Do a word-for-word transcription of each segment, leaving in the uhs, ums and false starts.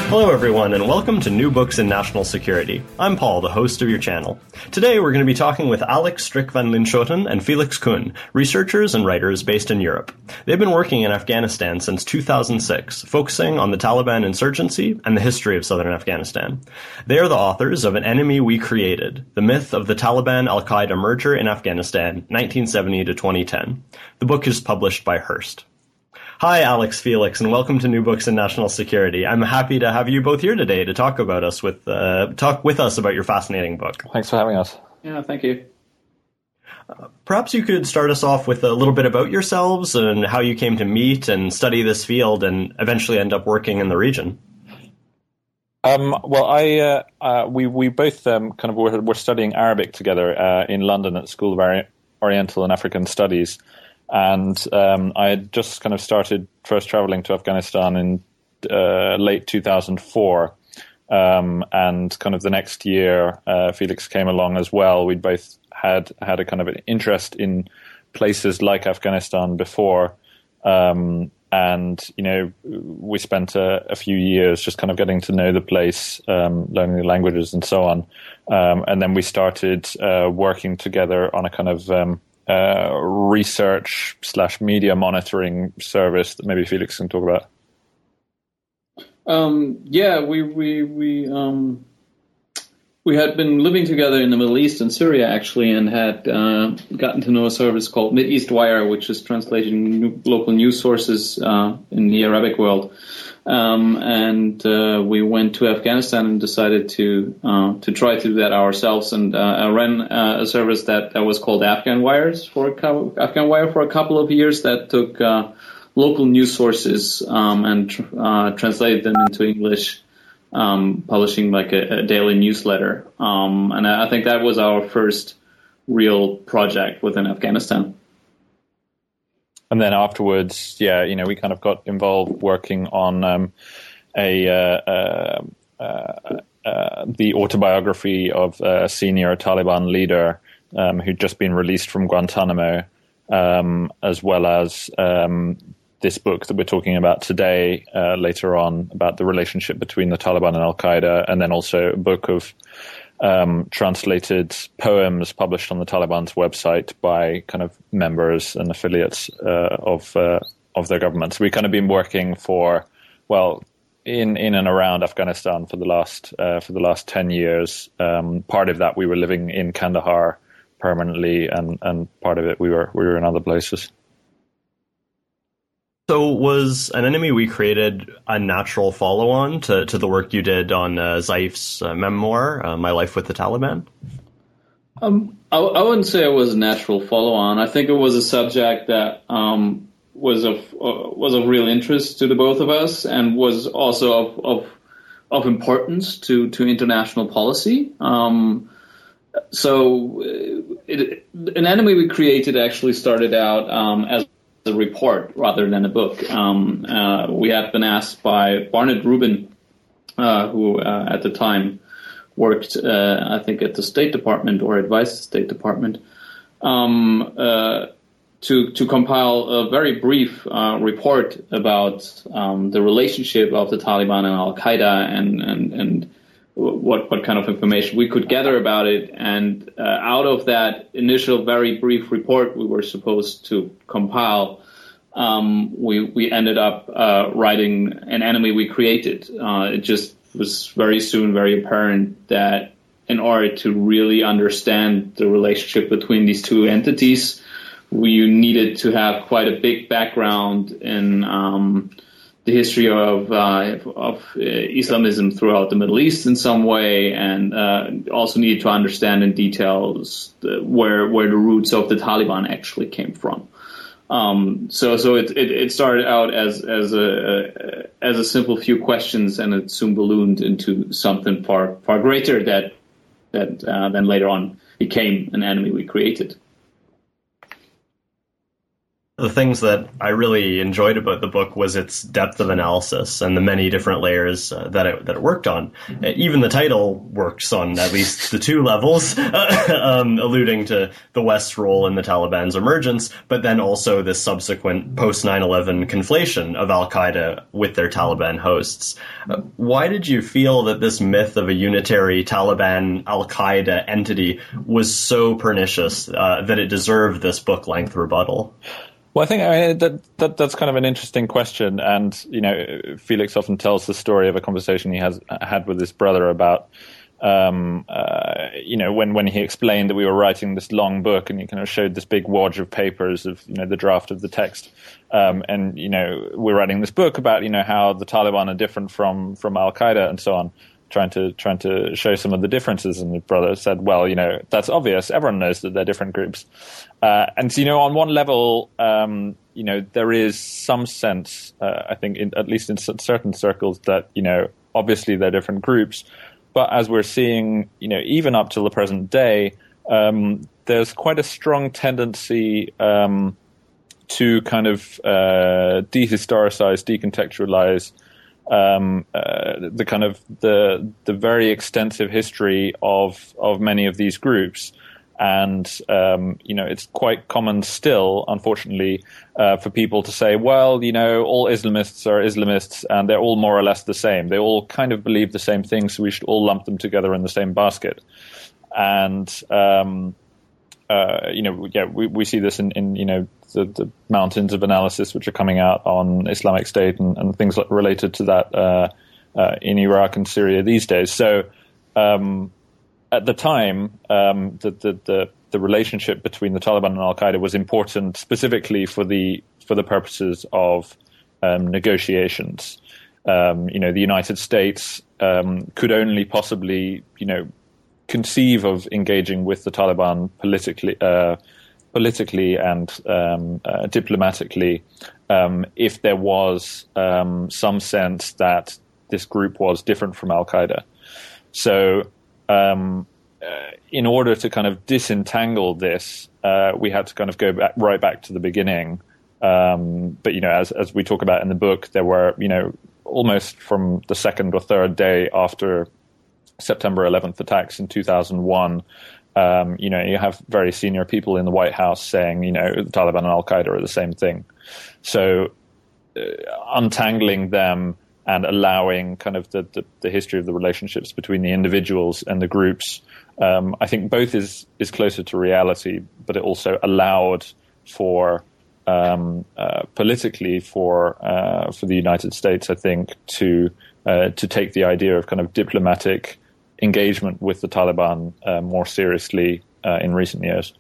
Hello everyone, and welcome to New Books in National Security. I'm Paul, the host of your channel. Today we're going to be talking with Alex Strick van Linschoten and Felix Kuhn, researchers and writers based in Europe. They've been working in Afghanistan since two thousand six, focusing on the Taliban insurgency and the history of southern Afghanistan. They are the authors of An Enemy We Created, the myth of the Taliban-Al-Qaeda merger in Afghanistan, nineteen seventy to twenty ten. The book is published by Hearst. Hi, Alex, Felix, and welcome to New Books in National Security. I'm happy to have you both here today to talk about us with uh, talk with us about your fascinating book. Thanks for having us. Yeah, thank you. Uh, perhaps you could start us off with a little bit about yourselves and how you came to meet and study this field and eventually end up working in the region. Um, well, I uh, uh, we we both um, kind of were, were studying Arabic together uh, in London at the School of Ori- Oriental and African Studies. And um, I had just kind of started first traveling to Afghanistan in uh, late two thousand four. Um, and kind of the next year, uh, Felix came along as well. We'd both had had a kind of an interest in places like Afghanistan before. Um, and, you know, we spent a, a few years just kind of getting to know the place, um, learning the languages and so on. Um, and then we started uh, working together on a kind of um, Uh, research slash media monitoring service that maybe Felix can talk about. Um, yeah, we we we um, we had been living together in the Middle East and Syria actually, and had uh, gotten to know a service called Mideast Wire, which is translating new, local news sources uh, in the Arabic world. Um, and uh, we went to Afghanistan and decided to uh, to try to do that ourselves. And uh, I ran uh, a service that, that was called Afghan Wires for a couple, Afghan Wire for a couple of years. That took uh, local news sources um, and tr- uh, translated them into English, um, publishing like a, a daily newsletter. Um, and I think that was our first real project within Afghanistan. And then afterwards, yeah, you know, we kind of got involved working on um, a uh, uh, uh, uh, the autobiography of a senior Taliban leader um, who'd just been released from Guantanamo, um, as well as um, this book that we're talking about today uh, later on about the relationship between the Taliban and Al-Qaeda, and then also a book of Um, translated poems published on the Taliban's website by kind of members and affiliates uh, of uh, of their government. So we've kind of been working for, well, in in and around Afghanistan for the last uh, for the last ten years. Um, part of that we were living in Kandahar permanently, and, and part of it we were we were in other places. So was An Enemy We Created a natural follow-on to, to the work you did on uh, Zaif's uh, memoir, uh, My Life with the Taliban? Um, I, I wouldn't say it was a natural follow-on. I think it was a subject that um, was of uh, was of real interest to the both of us, and was also of of, of importance to, to international policy. Um, so, it, An Enemy We Created actually started out um, as a report rather than a book. Um, uh, we had been asked by Barnett Rubin, uh, who uh, at the time worked, uh, I think, at the State Department or advised the State Department, um, uh, to to compile a very brief uh, report about um, the relationship of the Taliban and Al-Qaeda, and and and what what kind of information we could gather about it. And uh, out of that initial very brief report we were supposed to compile, um, we we ended up uh, writing An Enemy We Created. Uh, it just was very soon very apparent that in order to really understand the relationship between these two entities, we needed to have quite a big background in um, the history of uh, of uh, Islamism throughout the Middle East in some way, and uh, also needed to understand in details the, where where the roots of the Taliban actually came from. Um, so so it, it it started out as as a, a as a simple few questions, and it soon ballooned into something far far greater that that uh, then later on became An Enemy We Created. The things that I really enjoyed about the book was its depth of analysis and the many different layers uh, that it that it worked on. Uh, even the title works on at least the two levels, um, alluding to the West's role in the Taliban's emergence, but then also this subsequent post nine eleven conflation of al-Qaeda with their Taliban hosts. Uh, why did you feel that this myth of a unitary Taliban al-Qaeda entity was so pernicious uh, that it deserved this book-length rebuttal? Well, I think I mean, that, that that's kind of an interesting question, and you know, Felix often tells the story of a conversation he has had with his brother about, um, uh, you know, when when he explained that we were writing this long book, and he kind of showed this big wad of papers of you know the draft of the text, um, and you know, we're writing this book about you know how the Taliban are different from from Al Qaeda and so on. Trying to trying to show some of the differences, and his brother said, "Well, you know, that's obvious. Everyone knows that they're different groups." Uh, and so, you know, on one level, um, you know, there is some sense, uh, I think, in, at least in certain circles, that you know, obviously they're different groups. But as we're seeing, you know, even up till the present day, um, there's quite a strong tendency um, to kind of uh, dehistoricize, decontextualize. Um, uh, the kind of the the very extensive history of of many of these groups, and um, you know it's quite common still, unfortunately, uh, for people to say, well, you know, all Islamists are Islamists, and they're all more or less the same. They all kind of believe the same thing, so we should all lump them together in the same basket. And um, uh, you know, yeah, we we see this in, in you know. The, the mountains of analysis which are coming out on Islamic State and, and things related to that uh, uh, in Iraq and Syria these days. So um, at the time, um, the, the, the, the relationship between the Taliban and al-Qaeda was important specifically for the for the purposes of um, negotiations. Um, you know, the United States um, could only possibly, you know, conceive of engaging with the Taliban politically uh politically and um, uh, diplomatically, um, if there was um, some sense that this group was different from Al-Qaeda. So um, uh, in order to kind of disentangle this, uh, we had to kind of go back, right back to the beginning. Um, but, you know, as, as we talk about in the book, there were, you know, almost from the second or third day after September eleventh attacks in two thousand one, Um, you know, you have very senior people in the White House saying, you know, the Taliban and al-Qaeda are the same thing. So uh, untangling them and allowing kind of the, the, the history of the relationships between the individuals and the groups, um, I think both is, is closer to reality, but it also allowed for um, uh, politically for uh, for the United States, I think, to uh, to take the idea of kind of diplomatic engagement with the Taliban uh, more seriously uh, in recent years.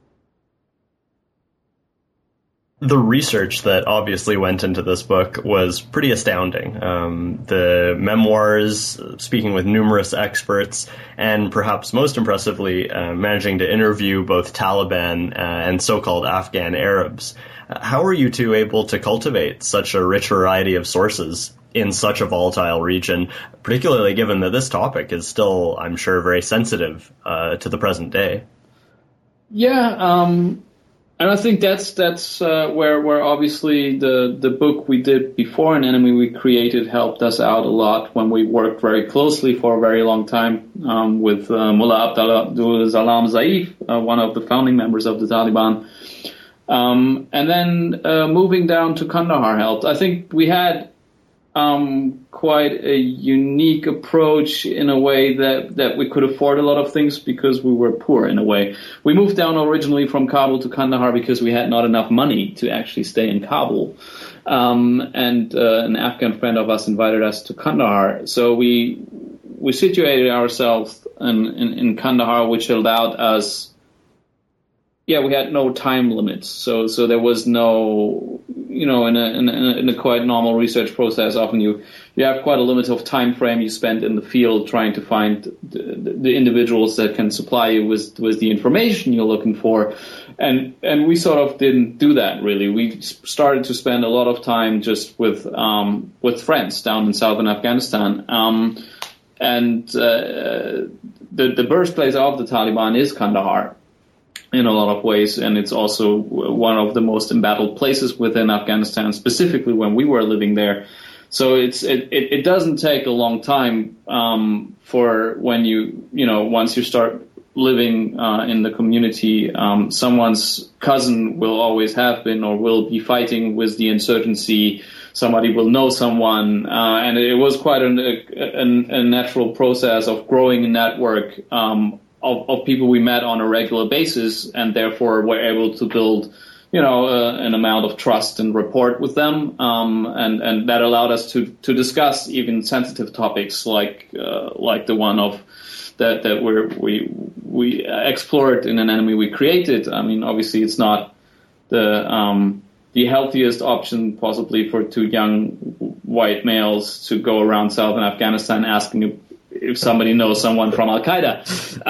The research that obviously went into this book was pretty astounding. Um, the memoirs, speaking with numerous experts, and perhaps most impressively, uh, managing to interview both Taliban uh, and so-called Afghan Arabs. Uh, how are you two able to cultivate such a rich variety of sources in such a volatile region, particularly given that this topic is still, I'm sure, very sensitive uh, to the present day? Yeah, um, and I think that's that's uh, where where obviously the the book we did before An Enemy We Created helped us out a lot when we worked very closely for a very long time um, with uh, Mullah Abdul Salam Zaif, uh, one of the founding members of the Taliban. Um, and then uh, moving down to Kandahar helped. I think we had Um, quite a unique approach in a way that, that we could afford a lot of things because we were poor in a way. We moved down originally from Kabul to Kandahar because we had not enough money to actually stay in Kabul. Um, and uh, an Afghan friend of us invited us to Kandahar. So we we situated ourselves in, in, in Kandahar, which allowed us, yeah, we had no time limits. So so there was no, you know, in a, in a, in a quite normal research process, often you, you have quite a limit of time frame you spend in the field trying to find the, the individuals that can supply you with, with the information you're looking for. And, and we sort of didn't do that really. We started to spend a lot of time just with, um, with friends down in southern Afghanistan. Um, and, uh, the, the birthplace of the Taliban is Kandahar. in a lot of ways, and it's also one of the most embattled places within Afghanistan, specifically when we were living there. So it's it, it, it doesn't take a long time um, for when you you know once you start living uh, in the community, um, someone's cousin will always have been or will be fighting with the insurgency. Somebody will know someone, uh, and it was quite an, a, a natural process of growing a network um, of, of people we met on a regular basis, and therefore were able to build, you know, uh, an amount of trust and rapport with them, um, and and that allowed us to to discuss even sensitive topics like uh, like the one of that that we're, we we explored in An Enemy We Created. I mean, obviously, it's not the um, the healthiest option possibly for two young white males to go around southern Afghanistan asking if, if somebody knows someone from Al Qaeda.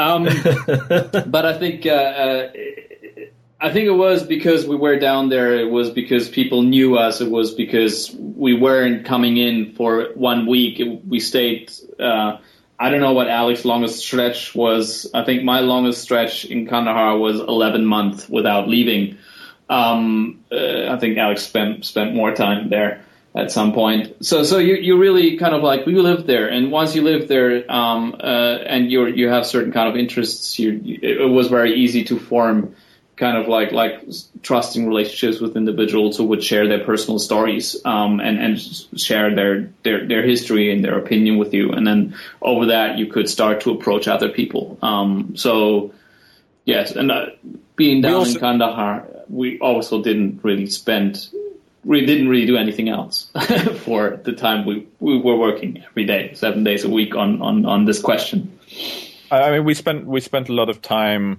Um, but I think. Uh, uh, I think it was because we were down there. It was because people knew us. It was because we weren't coming in for one week. It, we stayed. Uh, I don't know what Alex's longest stretch was. I think my longest stretch in Kandahar was eleven months without leaving. Um, uh, I think Alex spent spent more time there at some point. So so you you really kind of like we lived there, and once you live there, um, uh, and you you have certain kind of interests, you, it was very easy to form kind of like like trusting relationships with individuals who would share their personal stories um, and and share their, their their history and their opinion with you, and then over that you could start to approach other people. Um, so yes, and uh, being down also, in Kandahar, we also didn't really spend we didn't really do anything else for the time we we were working every day, seven days a week on on on this question. I mean, we spent we spent a lot of time.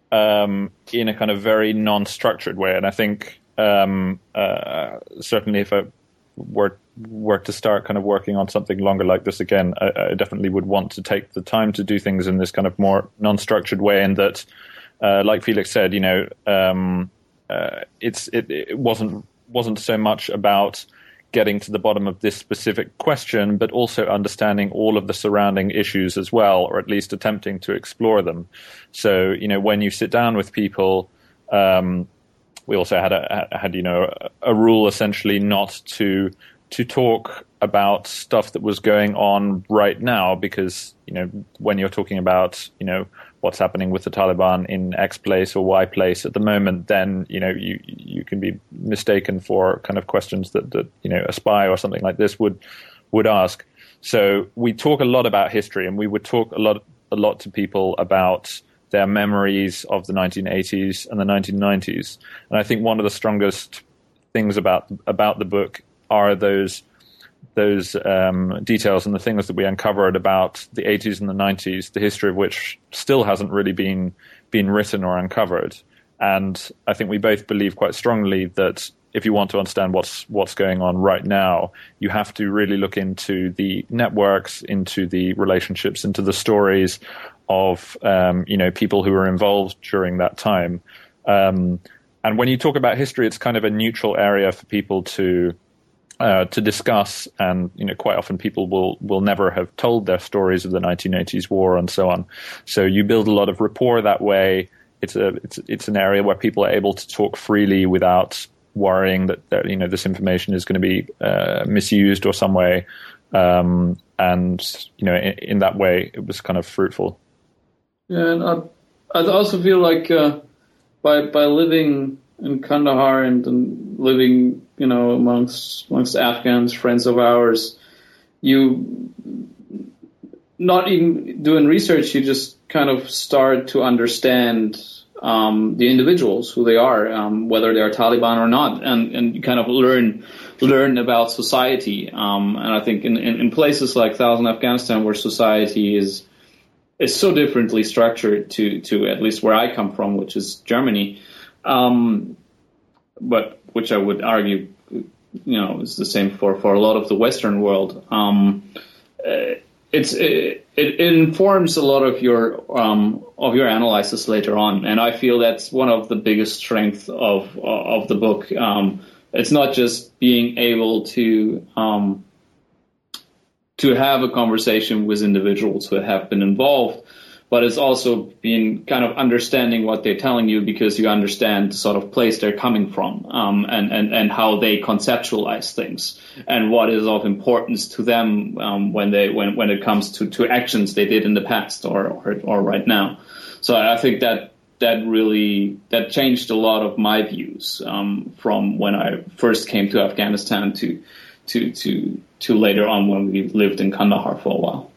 Um, in a kind of very non-structured way, and I think um, uh, certainly if I were were to start kind of working on something longer like this again, I, I definitely would want to take the time to do things in this kind of more non-structured way. And that, uh, like Felix said, you know, um, uh, it's it, it wasn't wasn't so much about getting to the bottom of this specific question, but also understanding all of the surrounding issues as well, or at least attempting to explore them. So, you know, when you sit down with people, um, we also had a, had, you know, a, a rule essentially not to, to talk about stuff that was going on right now, because, you know, when you're talking about, you know, what's happening with the Taliban in X place or Y place at the moment, then, you know, you, you can be mistaken for kind of questions that, that, you know, a spy or something like this would, would ask. So we talk a lot about history, and we would talk a lot, a lot to people about their memories of the nineteen eighties and the nineteen nineties. And I think one of the strongest things about, about the book are those those um, details and the things that we uncovered about the eighties and the nineties, the history of which still hasn't really been been written or uncovered. And I think we both believe quite strongly that if you want to understand what's what's going on right now, you have to really look into the networks, into the relationships, into the stories of um, you know people who were involved during that time. Um, and when you talk about history, it's kind of a neutral area for people to Uh, to discuss, and you know, quite often people will will never have told their stories of the nineteen eighties war and so on. So you build a lot of rapport that way. It's a it's it's an area where people are able to talk freely without worrying that, that you know this information is going to be uh, misused or some way. Um, and you know, in, in that way, it was kind of fruitful. Yeah, and I I also feel like uh, by by living in Kandahar and, and living, you know, amongst amongst Afghans, friends of ours, you not even doing research, you just kind of start to understand um, the individuals, who they are, um, whether they are Taliban or not, and, and you kind of learn learn about society. Um, and I think in, in, in places like southern Afghanistan, where society is is so differently structured to to at least where I come from, which is Germany. Um, but which I would argue, you know, is the same for, for a lot of the Western world. Um, it's it, it informs a lot of your um, of your analysis later on, and I feel that's one of the biggest strengths of of the book. Um, it's not just being able to um, to have a conversation with individuals who have been involved, but it's also being kind of understanding what they're telling you because you understand the sort of place they're coming from, um, and, and, and how they conceptualize things and what is of importance to them, um, when they, when, when it comes to, to actions they did in the past or, or, or right now. So I think that, that really, that changed a lot of my views, um, from when I first came to Afghanistan to, to, to, to later on when we lived in Kandahar for a while.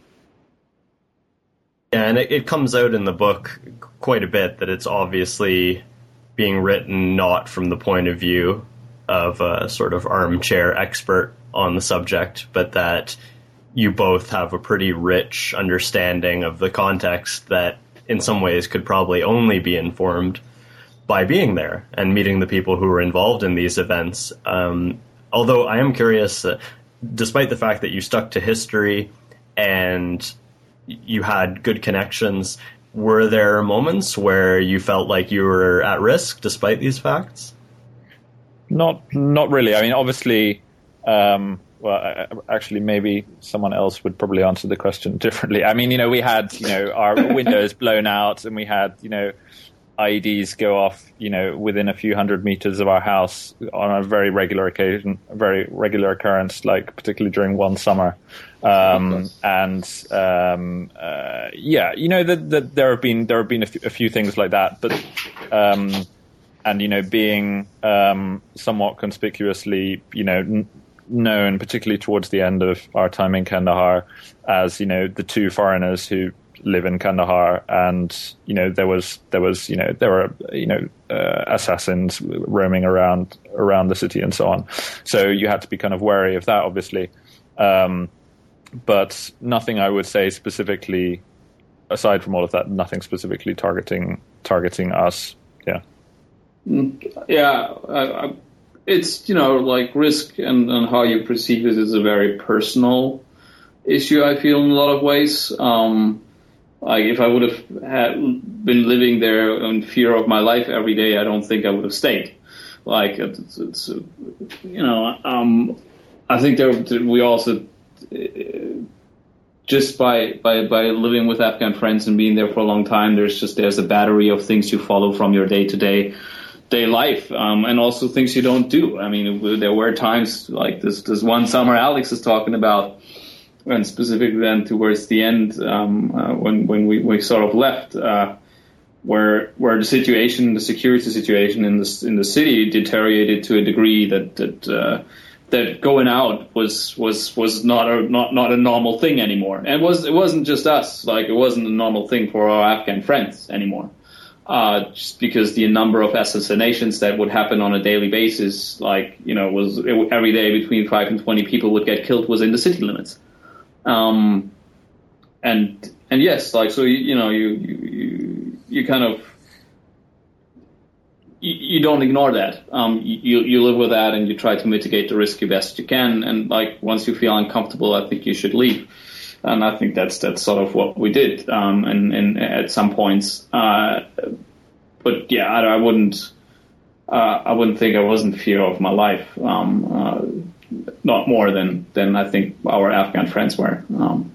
Yeah, and it, it comes out in the book quite a bit that it's obviously being written not from the point of view of a sort of armchair expert on the subject, but that you both have a pretty rich understanding of the context that in some ways could probably only be informed by being there and meeting the people who were involved in these events. Um, although I am curious, uh, despite the fact that you stuck to history and you had good connections, were there moments where you felt like you were at risk despite these facts? Not, not really. I mean, obviously, um, well, actually, maybe someone else would probably answer the question differently. I mean, you know, we had, you know, our windows blown out, and we had, you know, I E Ds go off, you know, within a few hundred meters of our house on a very regular occasion, a very regular occurrence, like particularly during one summer. Um, and, um, uh, yeah, you know, that the, there have been, there have been a, f- a few things like that, but, um, and, you know, being, um, somewhat conspicuously, you know, n- known, particularly towards the end of our time in Kandahar, as, you know, the two foreigners who live in Kandahar, and, you know, there was, there was, you know, there were, you know, uh, assassins roaming around, around the city and so on. So you had to be kind of wary of that, obviously. Um, but nothing I would say specifically, aside from all of that, nothing specifically targeting, targeting us. Yeah. Yeah. I, I, it's, you know, like risk and, and how you perceive it is a very personal issue, I feel, in a lot of ways. Um, Like if I would have had been living there in fear of my life every day, I don't think I would have stayed. Like it's, it's you know, um, I think there we also just by by by living with Afghan friends and being there for a long time, there's just there's a battery of things you follow from your day to day day life, um, and also things you don't do. I mean, there were times like this this one summer Alex is talking about. And specifically then towards the end, um, uh, when when we, we sort of left, uh, where where the situation, the security situation in the in the city deteriorated to a degree that that uh, that going out was was was not a not not a normal thing anymore. And it was it wasn't just us, like it wasn't a normal thing for our Afghan friends anymore. Uh, just because the number of assassinations that would happen on a daily basis, like you know, was it, every day between five and twenty people would get killed, was in the city limits. Um, and, and yes, like, so, you, you know, you, you, you kind of, you, you don't ignore that. Um, you, you live with that and you try to mitigate the risk the best you can. And like, once you feel uncomfortable, I think you should leave. And I think that's, that's sort of what we did. Um, and, and at some points, uh, but yeah, I, I wouldn't, uh, I wouldn't think I was in fear of my life. Um, uh, Not more than, than I think our Afghan friends were. Um,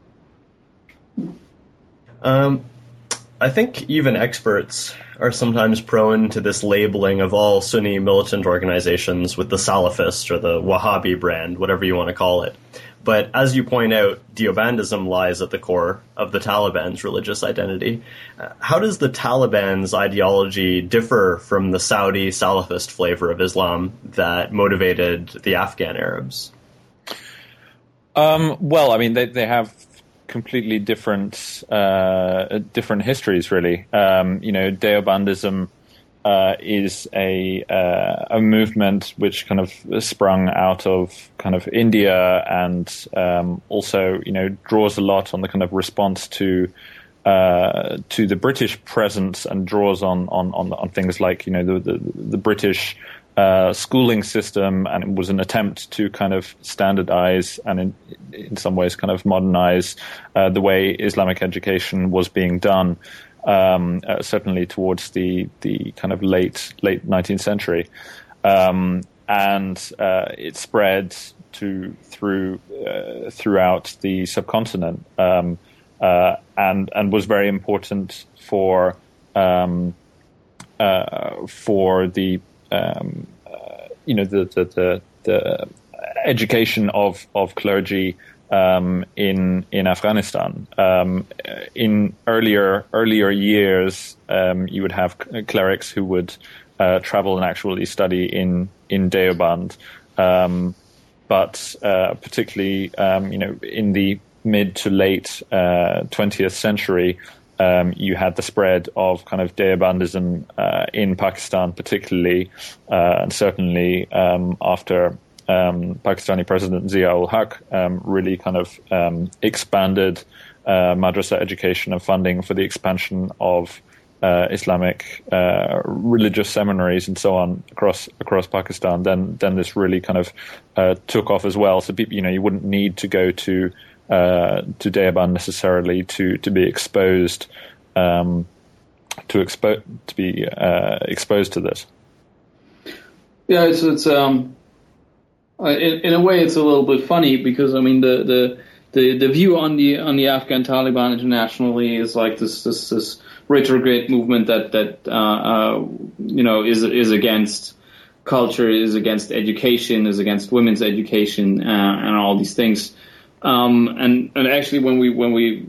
um, I think even experts are sometimes prone to this labeling of all Sunni militant organizations with the Salafist or the Wahhabi brand, whatever you want to call it. But as you point out, Deobandism lies at the core of the Taliban's religious identity. Uh, how does the Taliban's ideology differ from the Saudi Salafist flavor of Islam that motivated the Afghan Arabs? Um, well, I mean, they they have completely different uh, different histories, really. Um, you know, Deobandism uh, is a uh, a movement which kind of sprung out of kind of India, and um, also, you know, draws a lot on the kind of response to uh, to the British presence, and draws on on on, on things like, you know, the the, the British Uh, schooling system, and it was an attempt to kind of standardize and in, in some ways kind of modernize uh, the way Islamic education was being done, um, uh, certainly towards the, the kind of late late nineteenth century. Um, and uh, it spread to through uh, throughout the subcontinent. Um, uh, and and was very important for um, uh, for the um, uh, you know the the the, the education of of clergy um, in in Afghanistan. Um, in earlier earlier years, um, you would have clerics who would uh, travel and actually study in in Deoband, um, but uh, particularly um, you know in the mid to late uh, twentieth century, um, you had the spread of kind of Deobandism uh, in Pakistan, particularly, uh, and certainly um, after. Um, Pakistani President Zia-ul-Haq um, really kind of um, expanded uh, madrasa education and funding for the expansion of uh, Islamic uh, religious seminaries and so on across across Pakistan. Then, then this really kind of uh, took off as well. So people, you know, you wouldn't need to go to uh, to Deoband necessarily to to be exposed um, to expo- to be uh, exposed to this. Yeah, it's it's. Um... In, in a way, it's a little bit funny because I mean the, the the the view on the on the Afghan Taliban internationally is like this this, this retrograde movement that that uh, uh, you know is is against culture, is against education, is against women's education, uh, and all these things. Um, and and actually, when we when we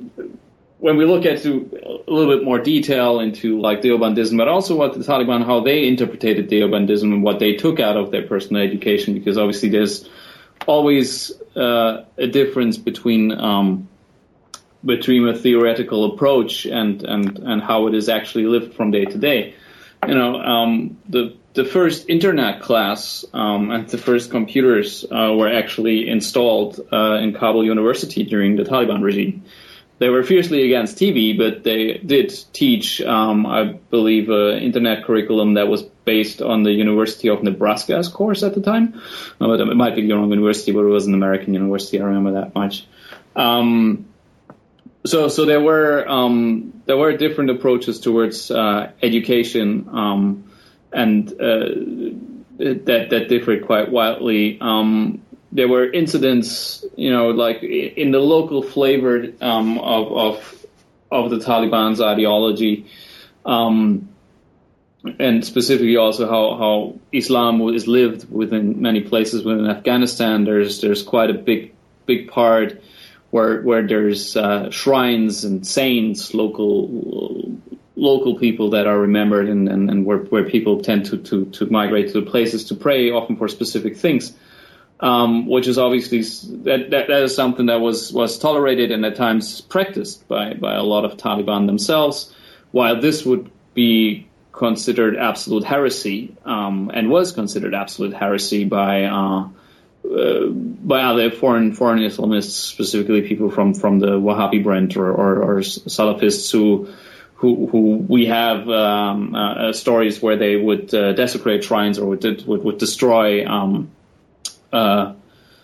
when we look at to a little bit more detail into like Deobandism, but also what the Taliban, how they interpreted Deobandism and what they took out of their personal education, because obviously there's always uh, a difference between um, between a theoretical approach and, and, and how it is actually lived from day to day. You know, um, the the first internet class um, and the first computers uh, were actually installed uh, in Kabul University during the Taliban regime. They were fiercely against T V, but they did teach, um, I believe, an internet curriculum that was based on the University of Nebraska's course at the time. Uh, it might be the wrong university, but it was an American university. I remember that much. Um, so, so there were um, there were different approaches towards uh, education, um, and uh, that that differed quite wildly. Um, There were incidents, you know, like in the local flavor um, of, of of the Taliban's ideology, um, and specifically also how, how Islam is lived within many places within Afghanistan. There's there's quite a big big part where where there's uh, shrines and saints, local local people that are remembered, and, and, and where where people tend to, to, to migrate to the places to pray, often for specific things. Um, which is obviously that, that that is something that was, was tolerated and at times practiced by, by a lot of Taliban themselves, while this would be considered absolute heresy um, and was considered absolute heresy by uh, uh, by other foreign foreign Islamists, specifically people from, from the Wahhabi branch or, or, or Salafists who who who we have um, uh, stories where they would uh, desecrate shrines or would would, would destroy. Um, Uh,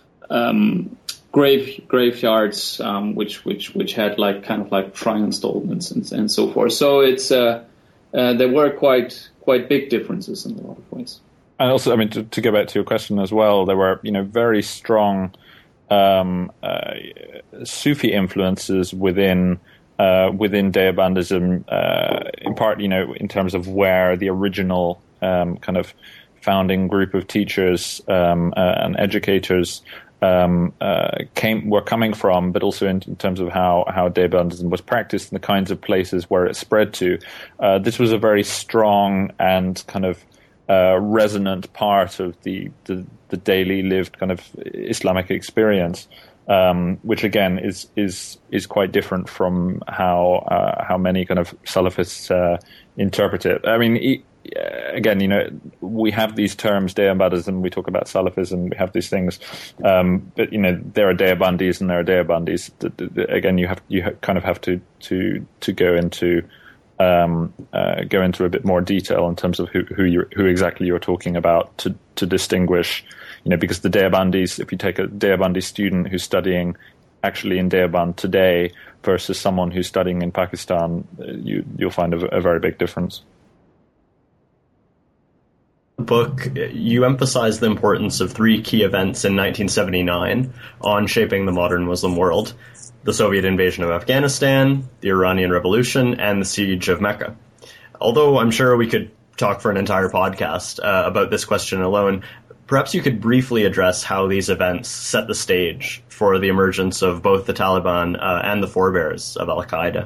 um, grave graveyards, um, which which which had like kind of like shrine installments and, and so forth. So it's uh, uh, there were quite quite big differences in a lot of ways. And also, I mean, to, to go back to your question as well, there were you know very strong um, uh, Sufi influences within uh, within Deobandism, uh, in part, you know, in terms of where the original um, kind of founding group of teachers um, uh, and educators um, uh, came were coming from, but also in, in terms of how how Deobandism was practiced and the kinds of places where it spread to. Uh, this was a very strong and kind of uh, resonant part of the, the the daily lived kind of Islamic experience, um, which again is is is quite different from how uh, how many kind of Salafists uh, interpret it. I mean. E- Again, you know, we have these terms, Deobandism, we talk about Salafism, we have these things, um, but, you know, there are Deobandis and there are Deobandis. Again, you have you kind of have to to to go into um, uh, go into a bit more detail in terms of who who, you, who exactly you're talking about to to distinguish, you know, because the Deobandis, if you take a Deobandi student who's studying actually in Deoband today versus someone who's studying in Pakistan, you you'll find a, a very big difference. book, you emphasize the importance of three key events in nineteen seventy-nine on shaping the modern Muslim world: the Soviet invasion of Afghanistan, the Iranian Revolution, and the siege of Mecca. Although I'm sure we could talk for an entire podcast uh, about this question alone, perhaps you could briefly address how these events set the stage for the emergence of both the Taliban uh, and the forebears of Al-Qaeda.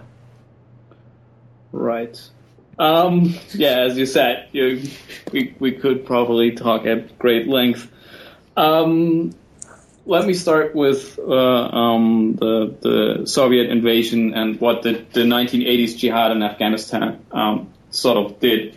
Right. Um, yeah, as you said, you, we we could probably talk at great length. Um, let me start with uh, um, the the Soviet invasion and what the, the nineteen eighties jihad in Afghanistan um, sort of did,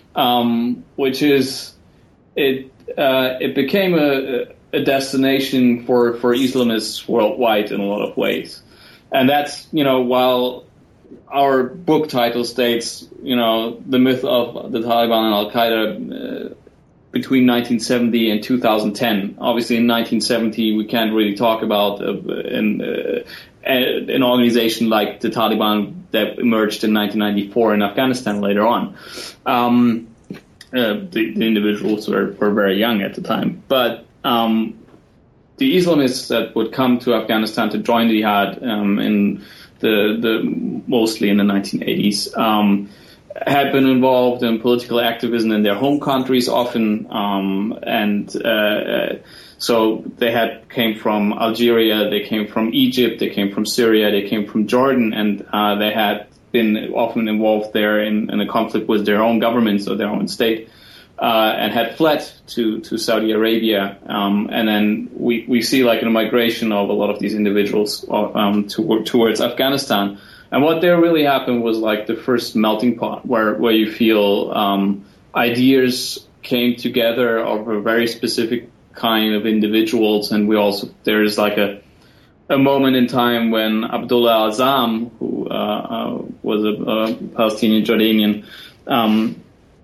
um, which is it uh, it became a, a destination for, for Islamists worldwide in a lot of ways, and that's, you know, while our book title states, you know, the myth of the Taliban and Al-Qaeda uh, between nineteen seventy and two thousand ten. Obviously, in nineteen seventy, we can't really talk about uh, an, uh, an organization like the Taliban that emerged in nineteen ninety-four in Afghanistan later on. Um, uh, the, the individuals were, were very young at the time. But um, the Islamists that would come to Afghanistan to join the jihad um, in the, the mostly in the nineteen eighties, um, had been involved in political activism in their home countries often, um, and uh, so they had came from Algeria, they came from Egypt, they came from Syria, they came from Jordan, and uh, they had been often involved there in, in a conflict with their own governments or their own state, uh, and had fled to, to Saudi Arabia. Um, and then we, we see like a migration of a lot of these individuals um, to, towards Afghanistan. And what there really happened was like the first melting pot where, where you feel um, ideas came together of a very specific kind of individuals. And we also, there's like a, a moment in time when Abdullah Azam, who uh, uh, was a, a Palestinian Jordanian um,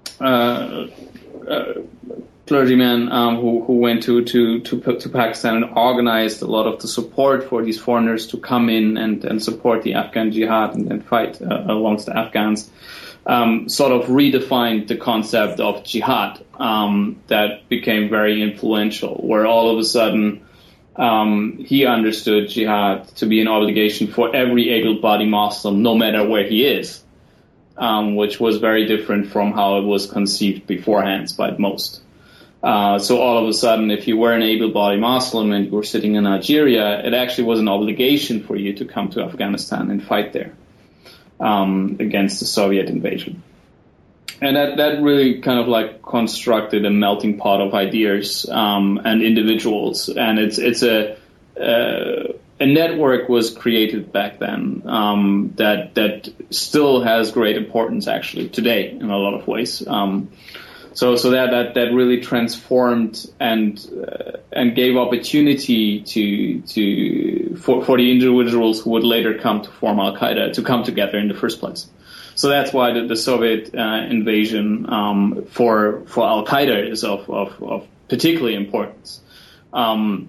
uh, uh, clergyman um, who, who went to, to, to, to Pakistan and organized a lot of the support for these foreigners to come in and, and support the Afghan jihad and, and fight uh, amongst the Afghans, um, sort of redefined the concept of jihad um, that became very influential, where all of a sudden um, he understood jihad to be an obligation for every able-bodied Muslim, no matter where he is, um, which was very different from how it was conceived beforehand by most. Uh, so all of a sudden, if you were an able-bodied Muslim and you were sitting in Algeria, it actually was an obligation for you to come to Afghanistan and fight there um, against the Soviet invasion. And that, that really kind of like constructed a melting pot of ideas um, and individuals. And it's it's a uh, a network was created back then um, that that still has great importance actually today in a lot of ways. Um, So, so that, that, that really transformed and, uh, and gave opportunity to, to, for, for the individuals who would later come to form Al-Qaeda to come together in the first place. So that's why the, the Soviet, uh, invasion, um, for, for Al-Qaeda is of, of, of particularly importance. Um,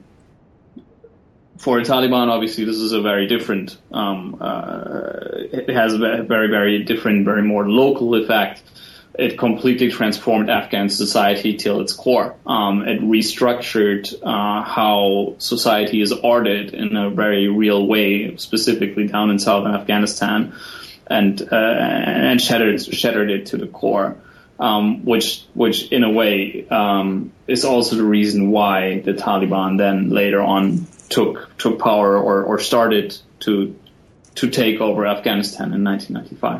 for the Taliban, obviously, this is a very different, um, uh, it has a very, very different, very more local effect. It completely transformed Afghan society till its core. Um, it restructured uh, how society is ordered in a very real way, specifically down in southern Afghanistan, and uh, and shattered shattered it to the core. Um, which which in a way um, is also the reason why the Taliban then later on took took power or, or started to to take over Afghanistan in nineteen ninety-five.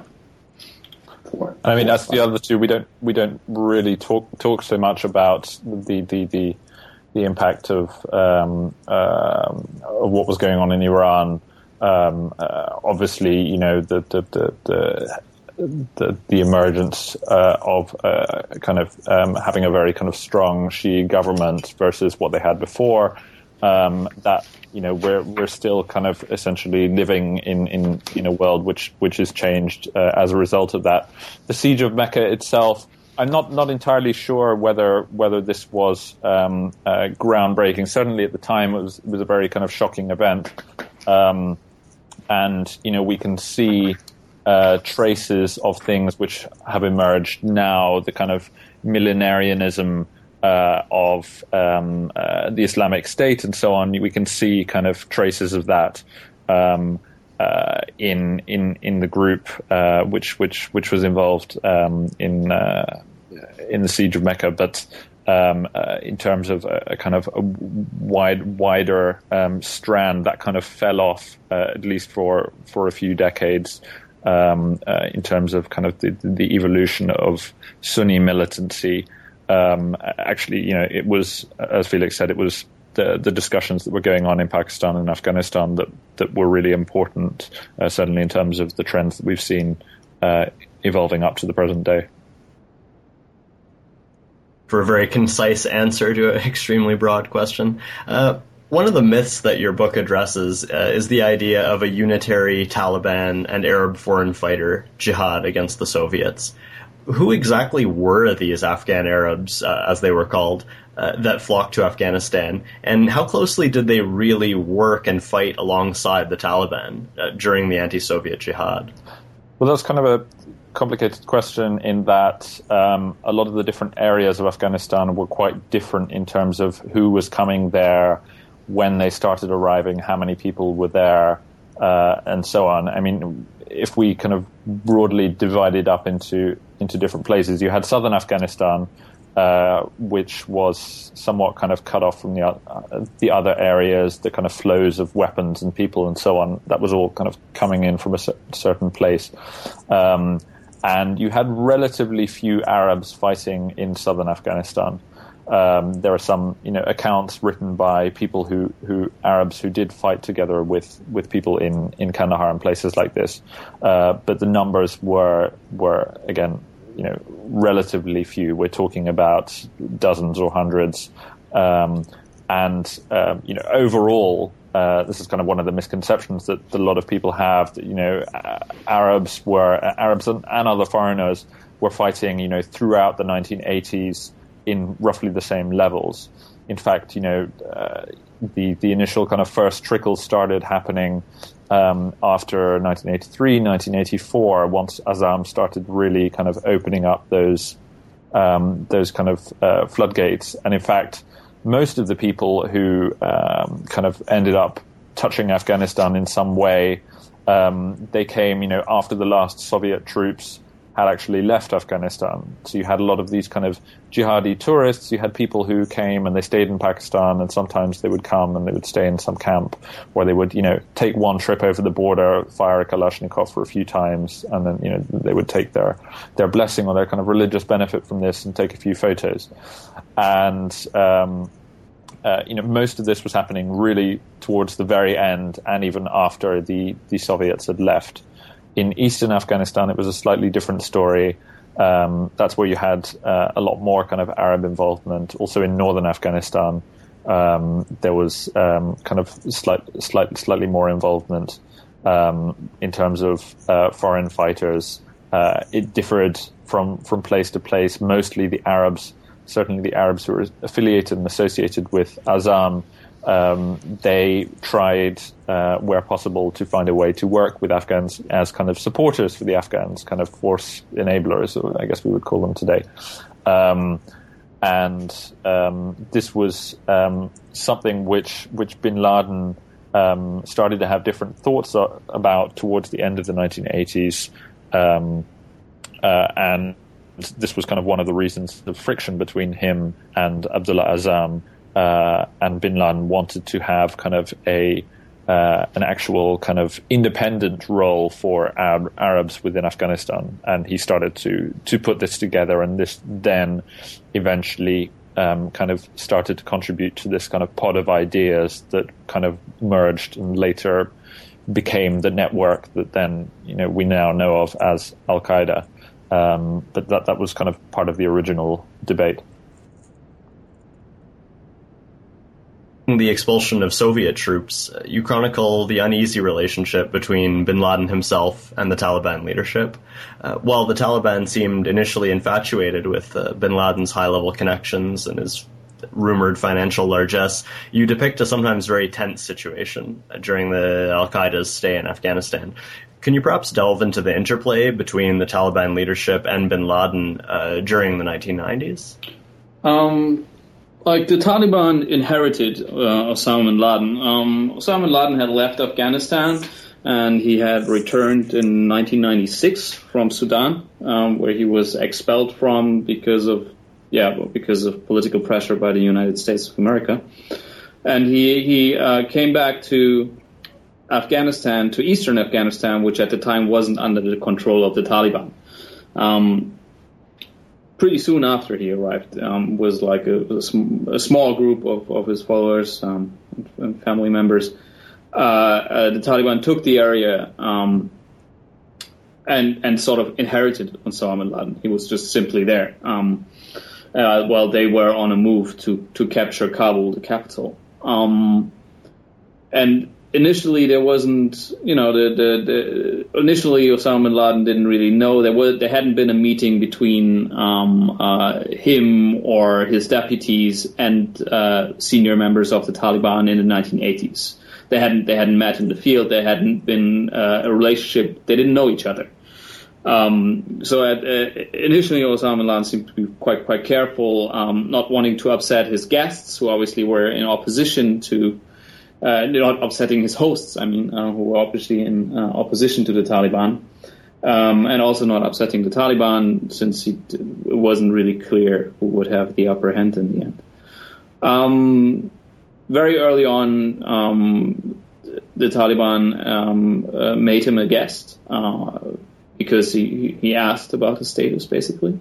I mean, that's the other two. We don't we don't really talk talk so much about the the the, the impact of um, um, of what was going on in Iran. Um, uh, obviously, you know the the the the, the, the emergence uh, of uh, kind of um, having a very kind of strong Shia government versus what they had before. Um, that you know we're we're still kind of essentially living in, in, in a world which which has changed uh, as a result of that. The siege of Mecca itself, I'm not, not entirely sure whether whether this was um, uh, groundbreaking. Certainly at the time it was it was a very kind of shocking event, um, and you know we can see uh, traces of things which have emerged now. The kind of millenarianism uh, of um, uh, the Islamic State and so on. We can see kind of traces of that um, uh, in in in the group uh, which which which was involved um, in uh, in the siege of Mecca, but. Um, uh, in terms of a, a kind of a wide, wider um, strand, that kind of fell off, uh, at least for, for a few decades, um, uh, in terms of kind of the, the evolution of Sunni militancy. Um, actually, you know, it was, as Felix said, it was the, the discussions that were going on in Pakistan and Afghanistan that, that were really important, uh, certainly in terms of the trends that we've seen uh, evolving up to the present day. For a very concise answer to an extremely broad question. Uh, one of the myths that your book addresses uh, is the idea of a unitary Taliban and Arab foreign fighter jihad against the Soviets. Who exactly were these Afghan Arabs, uh, as they were called, uh, that flocked to Afghanistan, and how closely did they really work and fight alongside the Taliban uh, during the anti-Soviet jihad? Well, that's kind of a complicated question in that um, a lot of the different areas of Afghanistan were quite different in terms of who was coming there, when they started arriving, how many people were there, uh, and so on. I mean, if we kind of broadly divided up into into different places, you had southern Afghanistan, uh, which was somewhat kind of cut off from the uh, the other areas, the kind of flows of weapons and people and so on. That was all kind of coming in from a certain place. Um, And you had relatively few Arabs fighting in southern Afghanistan. Um, there are some, you know, accounts written by people who, who Arabs who did fight together with, with people in, in Kandahar and places like this. Uh, but the numbers were were again, you know, relatively few. We're talking about dozens or hundreds. Um, and um, you know, overall. Uh, this is kind of one of the misconceptions that, that a lot of people have, that, you know, uh, Arabs were, uh, Arabs and, and other foreigners were fighting, you know, throughout the nineteen eighties in roughly the same levels. In fact, you know, uh, the, the initial kind of first trickles started happening um, after nineteen eighty-three, nineteen eighty-four, once Azam started really kind of opening up those, um, those kind of uh, floodgates. And in fact, most of the people who um, kind of ended up touching Afghanistan in some way, um, they came, you know, after the last Soviet troops had actually left Afghanistan. So you had a lot of these kind of jihadi tourists. You had people who came and they stayed in Pakistan, and sometimes they would come and they would stay in some camp, or they would, you know, take one trip over the border, fire a Kalashnikov for a few times, and then, you know, they would take their, their blessing or their kind of religious benefit from this and take a few photos. And, um, uh, you know, most of this was happening really towards the very end and even after the, the Soviets had left. In eastern Afghanistan, it was a slightly different story. Um, that's where you had uh, a lot more kind of Arab involvement. Also in northern Afghanistan, um, there was um, kind of slight, slight, slightly more involvement um, in terms of uh, foreign fighters. Uh, it differed from, from place to place. Mostly the Arabs, certainly the Arabs who were affiliated and associated with Azam, Um, they tried, uh, where possible, to find a way to work with Afghans as kind of supporters for the Afghans, kind of force enablers, I guess we would call them today. Um, and um, this was um, something which, which bin Laden um, started to have different thoughts about towards the end of the nineteen eighties. Um, uh, and this was kind of one of the reasons of friction between him and Abdullah Azam. Uh, and bin Laden wanted to have kind of a uh, an actual kind of independent role for Arab, Arabs within Afghanistan, and he started to to put this together, and this then eventually um, kind of started to contribute to this kind of pod of ideas that kind of merged and later became the network that then, you know, we now know of as Al Qaeda. Um, but that that was kind of part of the original debate. The expulsion of Soviet troops, you chronicle the uneasy relationship between bin Laden himself and the Taliban leadership. Uh, while the Taliban seemed initially infatuated with uh, bin Laden's high-level connections and his rumored financial largesse, you depict a sometimes very tense situation during the Al-Qaeda's stay in Afghanistan. Can you perhaps delve into the interplay between the Taliban leadership and bin Laden uh, during the nineteen nineties? Um, like the Taliban inherited uh, Osama bin Laden. Um, Osama bin Laden had left Afghanistan and he had returned in nineteen ninety-six from Sudan, um, where he was expelled from because of yeah because of political pressure by the United States of America, and he he uh, came back to Afghanistan, to eastern Afghanistan, which at the time wasn't under the control of the Taliban. Um, pretty soon after he arrived, um, was like a, a, sm- a small group of, of his followers um, and family members. Uh, uh, the Taliban took the area um, and and sort of inherited Osama bin Laden. He was just simply there. Um, uh, while they were on a move to, to capture Kabul, the capital. Um, and Initially, there wasn't, you know, the, the, the initially Osama bin Laden didn't really know. There was there hadn't been a meeting between um, uh, him or his deputies and uh, senior members of the Taliban in the nineteen eighties. They hadn't they hadn't met in the field. There hadn't been uh, a relationship. They didn't know each other. Um, so at, uh, initially, Osama bin Laden seemed to be quite quite careful, um, not wanting to upset his guests, who obviously were in opposition to. Uh, not upsetting his hosts, I mean, uh, who were obviously in uh, opposition to the Taliban, um, and also not upsetting the Taliban, since he, it wasn't really clear who would have the upper hand in the end. Um, very early on, um, the Taliban um, uh, made him a guest uh, because he, he asked about his status, basically.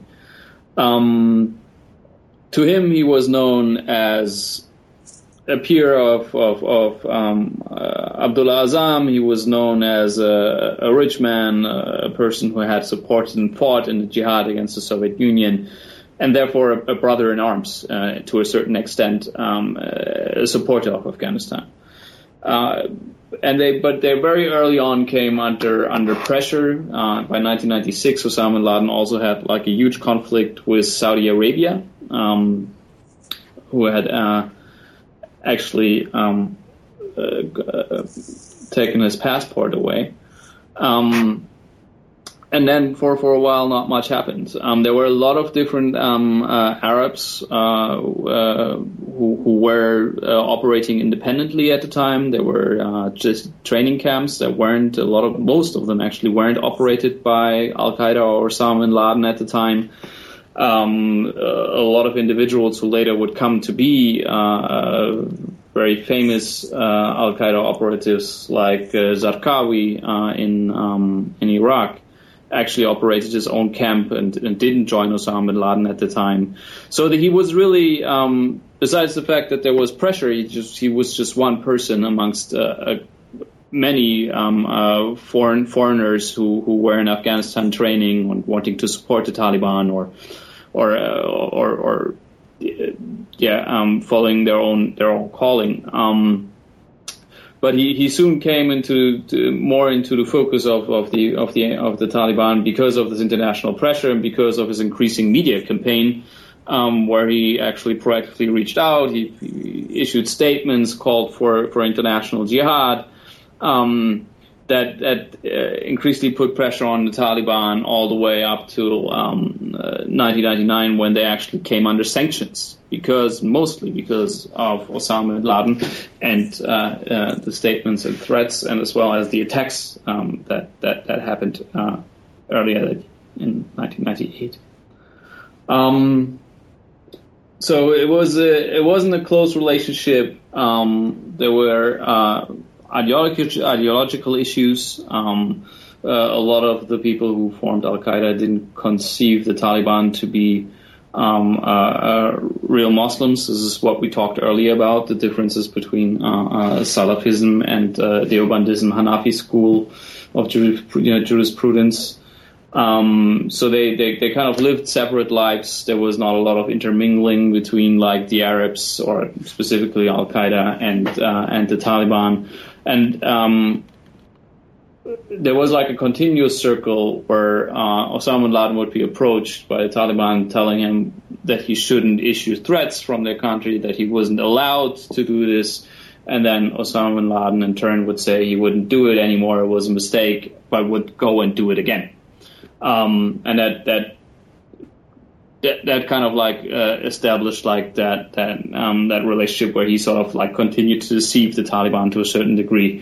Um, to him, he was known as a peer of of, of um, uh, Abdullah Azzam. He was known as a, a rich man, a person who had supported and fought in the jihad against the Soviet Union, and therefore a, a brother in arms uh, to a certain extent, um, a supporter of Afghanistan. Uh, and they, but they very early on came under under pressure. Uh, by nineteen ninety-six, Osama bin Laden also had like a huge conflict with Saudi Arabia, um, who had. Uh, actually um, uh, uh, taken his passport away. Um, and then for, for a while, not much happened. Um, there were a lot of different um, uh, Arabs uh, uh, who, who were uh, operating independently at the time. There were uh, just training camps that weren't, a lot of, most of them actually weren't operated by Al-Qaeda or Osama bin Laden at the time. Um, a lot of individuals who later would come to be uh, very famous uh, Al-Qaeda operatives like uh, Zarqawi uh, in um, in Iraq actually operated his own camp and, and didn't join Osama bin Laden at the time. So that he was really, um, besides the fact that there was pressure, he just he was just one person amongst uh, uh, many um, uh, foreign foreigners who, who were in Afghanistan training and wanting to support the Taliban or. Or, uh, or, or, yeah, um, following their own their own calling. Um, but he, he soon came into to, more into the focus of, of the of the of the Taliban because of this international pressure and because of his increasing media campaign, um, where he actually proactively reached out. He, he issued statements, called for for international jihad. Um, that that uh, increasingly put pressure on the Taliban all the way up to um, uh, nineteen ninety-nine, when they actually came under sanctions, because mostly because of Osama bin Laden and uh, uh, the statements and threats, and as well as the attacks um, that, that that happened uh, earlier in nineteen ninety-eight. Um, so it was a, it wasn't a close relationship. Um, there were uh, Ideological, ideological issues. Um, uh, a lot of the people who formed Al-Qaeda didn't conceive the Taliban to be um, uh, uh, real Muslims. This is what we talked earlier about, the differences between uh, uh, Salafism and uh, Deobandism, Hanafi school of juris, you know, jurisprudence. Um, so they, they, they kind of lived separate lives. There was not a lot of intermingling between like the Arabs or specifically Al-Qaeda and uh, and the Taliban. And um, there was like a continuous circle where uh, Osama bin Laden would be approached by the Taliban telling him that he shouldn't issue threats from their country, that he wasn't allowed to do this. And then Osama bin Laden in turn would say he wouldn't do it anymore, it was a mistake, but would go and do it again. Um, and that, that, that, that kind of like uh, established like that, that, um, that relationship where he sort of like continued to deceive the Taliban to a certain degree.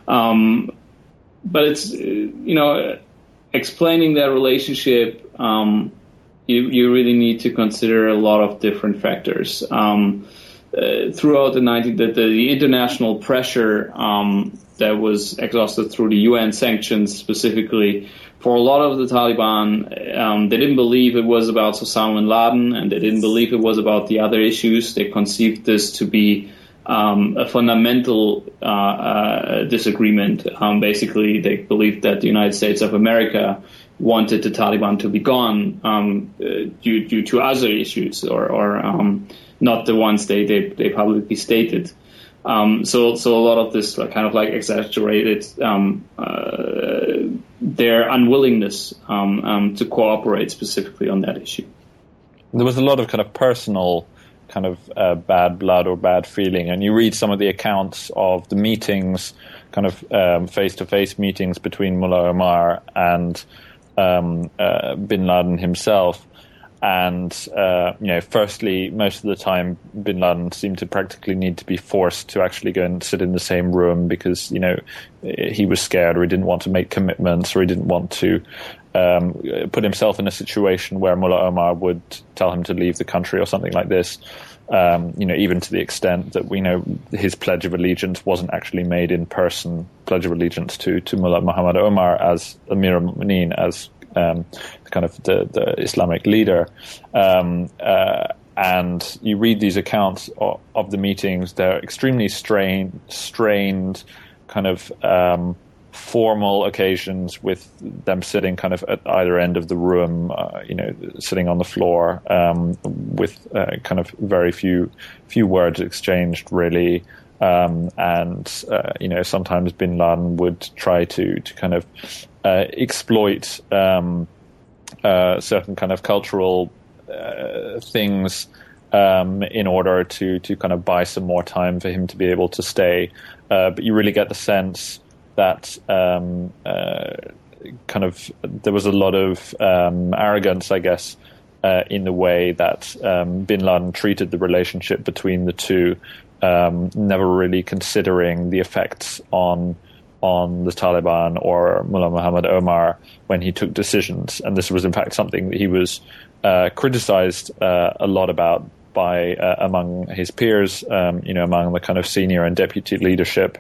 Um, But it's, you know, explaining that relationship, um, you, you really need to consider a lot of different factors. Um, uh, throughout the nineteen, the, the international pressure um, that was exhausted through the U N sanctions specifically, for a lot of the Taliban, um, they didn't believe it was about Osama bin Laden, and they didn't believe it was about the other issues. They conceived this to be Um, a fundamental uh, uh, disagreement. Um, basically, they believed that the United States of America wanted the Taliban to be gone um, uh, due, due to other issues, or, or um, not the ones they, they, they publicly stated. Um, so, so a lot of this kind of like exaggerated um, uh, their unwillingness um, um, to cooperate specifically on that issue. There was a lot of kind of personal kind of uh, bad blood or bad feeling. And you read some of the accounts of the meetings, kind of um, face-to-face meetings between Mullah Omar and um, uh, bin Laden himself. And, uh, you know, firstly, most of the time, bin Laden seemed to practically need to be forced to actually go and sit in the same room because, you know, he was scared, or he didn't want to make commitments, or he didn't want to um, put himself in a situation where Mullah Omar would tell him to leave the country or something like this. Um, you know, even to the extent that we know his Pledge of Allegiance wasn't actually made in person, Pledge of Allegiance to, to Mullah Muhammad Omar as Amir al-Mu'mineen, as um, kind of the, the Islamic leader. Um, uh, and you read these accounts of, of the meetings, they're extremely strained, strained kind of um, formal occasions with them sitting kind of at either end of the room, uh, you know, sitting on the floor um, with uh, kind of very few few words exchanged, really. Um, and, uh, you know, sometimes bin Laden would try to, to kind of uh, exploit um, uh, certain kind of cultural uh, things um, in order to, to kind of buy some more time for him to be able to stay. Uh, but you really get the sense that um, uh, kind of there was a lot of um, arrogance, I guess, uh, in the way that um, bin Laden treated the relationship between the two, um, never really considering the effects on on the Taliban or Mullah Muhammad Omar when he took decisions. And this was, in fact, something that he was uh, criticized uh, a lot about by uh, among his peers, um, you know, among the kind of senior and deputy leadership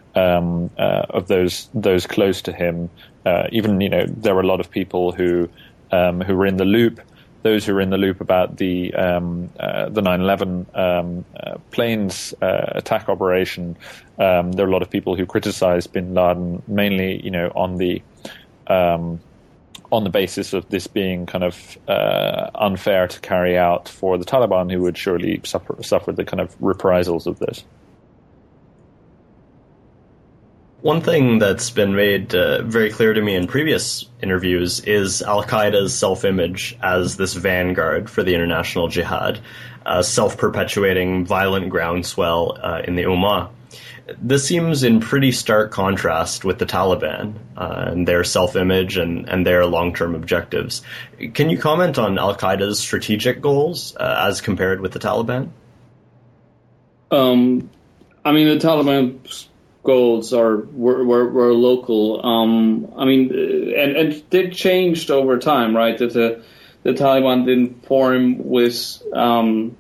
um, uh, of those those close to him. Uh, even, you know, there were a lot of people who um, who were in the loop. Those who were in the loop about the um, uh, the nine eleven um, uh, planes uh, attack operation, um, there are a lot of people who criticized bin Laden mainly, you know, on the um, on the basis of this being kind of uh, unfair to carry out for the Taliban, who would surely suffer suffer the kind of reprisals of this. One thing that's been made uh, very clear to me in previous interviews is Al-Qaeda's self-image as this vanguard for the international jihad, a self-perpetuating violent groundswell uh, in the Ummah. This seems in pretty stark contrast with the Taliban uh, and their self-image and, and their long-term objectives. Can you comment on Al-Qaeda's strategic goals uh, as compared with the Taliban? Um, I mean, the Taliban's goals are were, were, were local. Um, I mean, and, and they changed over time, right? That the the Taliban didn't form with um,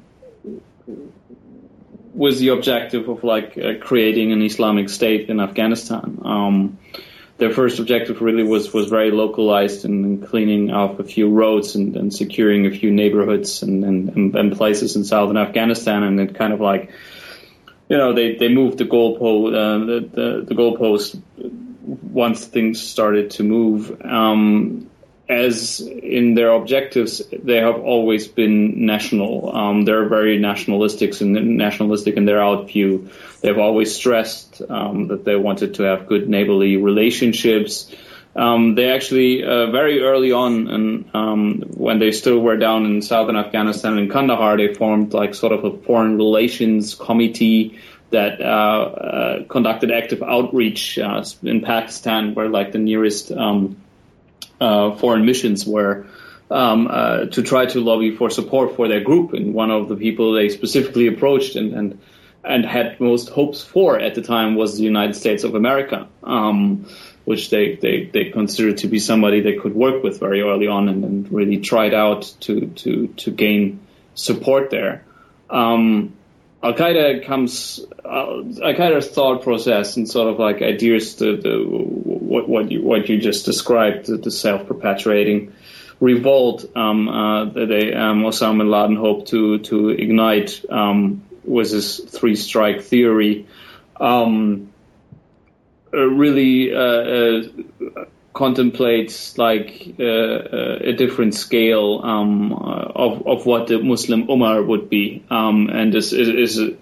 with the objective of like uh, creating an Islamic state in Afghanistan. Um, their first objective really was was very localized and cleaning up a few roads and, and securing a few neighborhoods and, and, and places in southern Afghanistan, and it kind of like, you know, they, they moved the goalpost, uh, the, the, the goalpost once things started to move. Um, as in their objectives, they have always been national. Um, they're very nationalistic and nationalistic in their outview. They've always stressed um, that they wanted to have good neighborly relationships. Um, they actually, uh, very early on, and um, when they still were down in southern Afghanistan in Kandahar, they formed like sort of a foreign relations committee that uh, uh, conducted active outreach uh, in Pakistan, where like the nearest um, uh, foreign missions were, um, uh, to try to lobby for support for their group. And one of the people they specifically approached and and, and had most hopes for at the time was the United States of America. Um, which they, they, they considered to be somebody they could work with very early on and, and really tried out to, to, to gain support there. Um, Al-Qaeda comes, uh, Al-Qaeda's thought process and sort of like adheres to the, what, what you, what you just described, the, the self-perpetuating revolt, um, uh, that they, um, Osama bin Laden hoped to, to ignite, um, was his three-strike theory. Um, Uh, really uh, uh, contemplates like uh, uh, a different scale um, uh, of of what the Muslim Ummah would be, um, and is is is,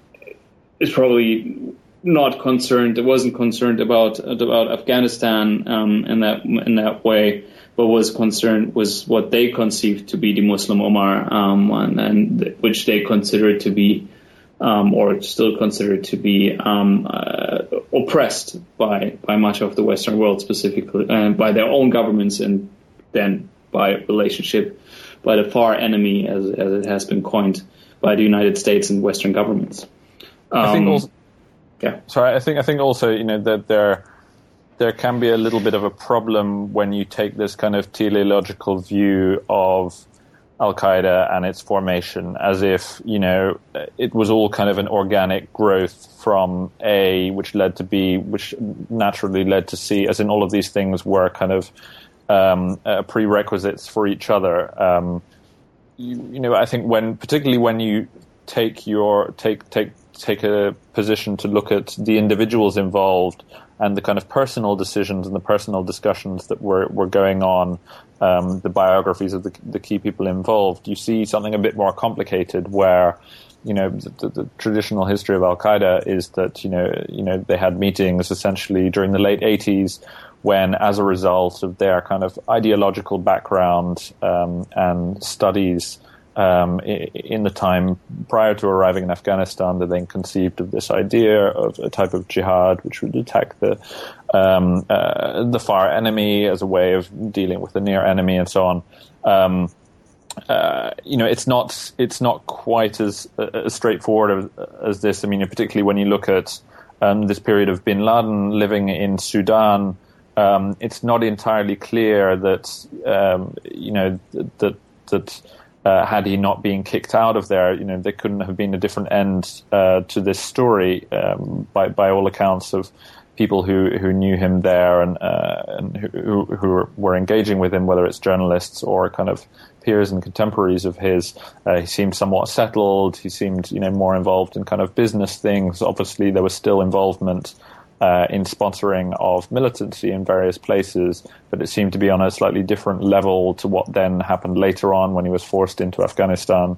is probably not concerned. It wasn't concerned about about Afghanistan um, in that in that way, but was concerned was what they conceived to be the Muslim Ummah, um, and, and which they considered to be. Um, or still considered to be um, uh, oppressed by by much of the Western world, specifically, and by their own governments, and then by relationship by the far enemy, as as it has been coined by the United States and Western governments. Um, I think also, yeah. Sorry, I think I think also you know that there there can be a little bit of a problem when you take this kind of teleological view of Al-Qaeda and its formation, as if, you know, it was all kind of an organic growth from A, which led to B, which naturally led to C, as in all of these things were kind of um, uh, prerequisites for each other. Um, you, you know, I think when, particularly when you take your, take, take, take a position to look at the individuals involved and the kind of personal decisions and the personal discussions that were, were going on, um, the biographies of the, the key people involved, you see something a bit more complicated where, you know, the, the, the traditional history of Al-Qaeda is that, you know, you know, they had meetings essentially during the late eighties when, as a result of their kind of ideological background, um, and studies, Um, in the time prior to arriving in Afghanistan, they then conceived of this idea of a type of jihad which would attack the um, uh, the far enemy as a way of dealing with the near enemy and so on. Um, uh, you know, it's not it's not quite as, uh, as straightforward as, as this. I mean, particularly when you look at um, this period of Bin Laden living in Sudan, um, it's not entirely clear that um, you know that that. Uh, had he not been kicked out of there, you know, there couldn't have been a different end uh, to this story. Um, by by all accounts of people who, who knew him there and uh, and who, who were engaging with him, whether it's journalists or kind of peers and contemporaries of his, uh, he seemed somewhat settled. He seemed, you know, more involved in kind of business things. Obviously, there was still involvement Uh, in sponsoring of militancy in various places, but it seemed to be on a slightly different level to what then happened later on when he was forced into Afghanistan.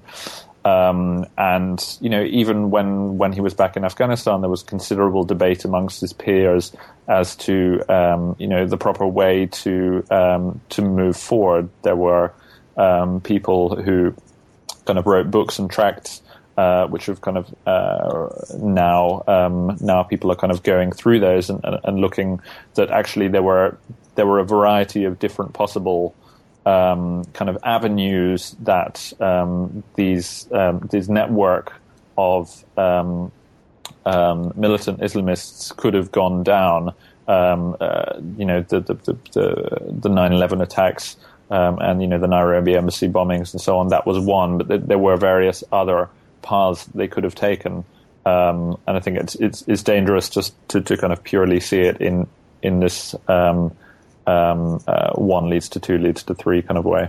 Um, and, you know, even when, when he was back in Afghanistan, there was considerable debate amongst his peers as to, um, you know, the proper way to, um, to move forward. There were, um, people who kind of wrote books and tracts Uh, which have kind of uh, now um, now people are kind of going through those and, and, and looking that actually there were there were a variety of different possible um, kind of avenues that um, these um, this network of um, um, militant Islamists could have gone down. Um, uh, you know, the the the, the nine eleven attacks um, and you know the Nairobi embassy bombings and so on. That was one, but th- there were various other paths they could have taken, um, and I think it's it's it's dangerous just to, to kind of purely see it in in this um, um, uh, one leads to two leads to three kind of way.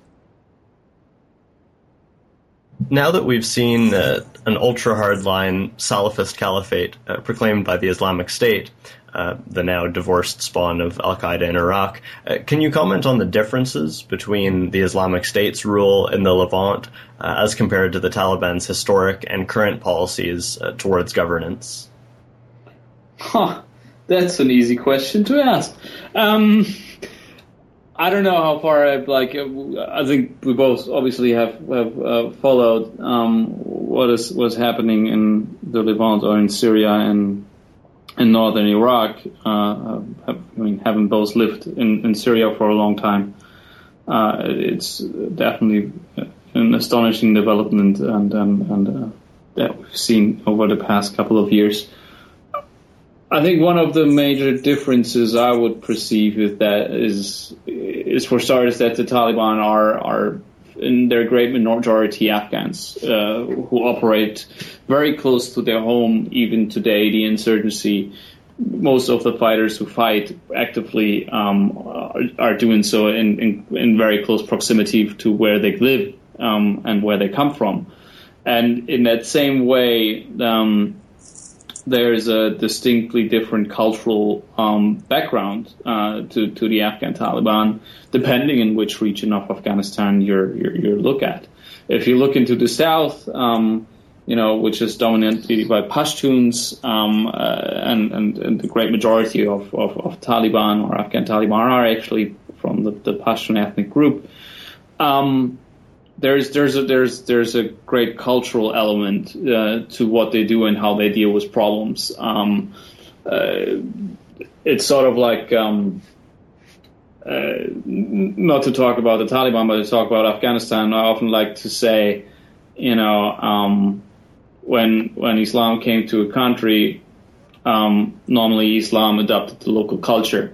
Now that we've seen uh, an ultra hardline Salafist caliphate uh, proclaimed by the Islamic State, uh, the now divorced spawn of Al-Qaeda in Iraq. Uh, can you comment on the differences between the Islamic State's rule in the Levant uh, as compared to the Taliban's historic and current policies uh, towards governance? Huh, that's an easy question to ask. Um, I don't know how far I've, like, I think we both obviously have, have uh, followed um, what is what's happening in the Levant or in Syria and in northern Iraq. Uh, have, I mean, having both lived in, in Syria for a long time, uh, it's definitely an astonishing development and, and, and uh, that we've seen over the past couple of years. I think one of the major differences I would perceive with that is, is for starters, that the Taliban are, are in their great majority Afghans uh, who operate very close to their home. Even today, the insurgency, most of the fighters who fight actively um, are, are doing so in, in, in very close proximity to where they live um, and where they come from. And in that same way, um, there's a distinctly different cultural um, background uh, to, to the Afghan Taliban, depending on which region of Afghanistan you're, you're, you look at. If you look into the south, um, you know, which is dominated by Pashtuns, um, uh, and, and, and the great majority of, of, of Taliban or Afghan Taliban are actually from the, the Pashtun ethnic group. Um, There's there's a there's there's a great cultural element uh, to what they do and how they deal with problems. Um, uh, it's sort of like um, uh, not to talk about the Taliban, but to talk about Afghanistan. I often like to say, you know, um, when when Islam came to a country, um, normally Islam adopted the local culture.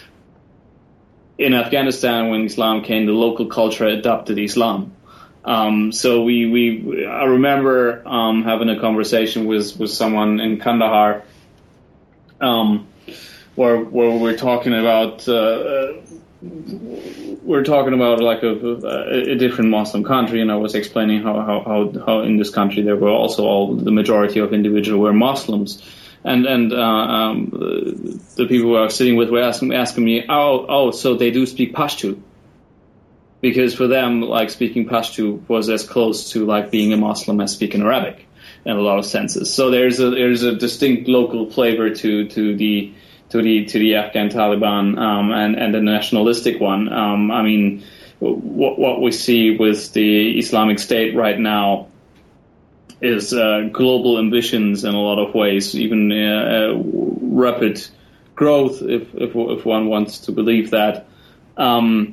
In Afghanistan, when Islam came, the local culture adopted Islam. Um, so we, we, I remember, um, having a conversation with, with someone in Kandahar, um, where, where we're talking about, uh, we're talking about like a, a, a different Muslim country, and I was explaining how, how, how, how in this country there were also all, the majority of individuals were Muslims. And, and, uh, um, the people who I was sitting with were asking, asking me, oh, oh, so they do speak Pashto. Because for them, like, speaking Pashto was as close to like being a Muslim as speaking Arabic in a lot of senses. So there's a there's a distinct local flavor to to the to the to the Afghan Taliban um, and and the nationalistic one. Um, I mean, what what we see with the Islamic State right now is uh, global ambitions in a lot of ways, even uh, uh, rapid growth, if, if if one wants to believe that. Um,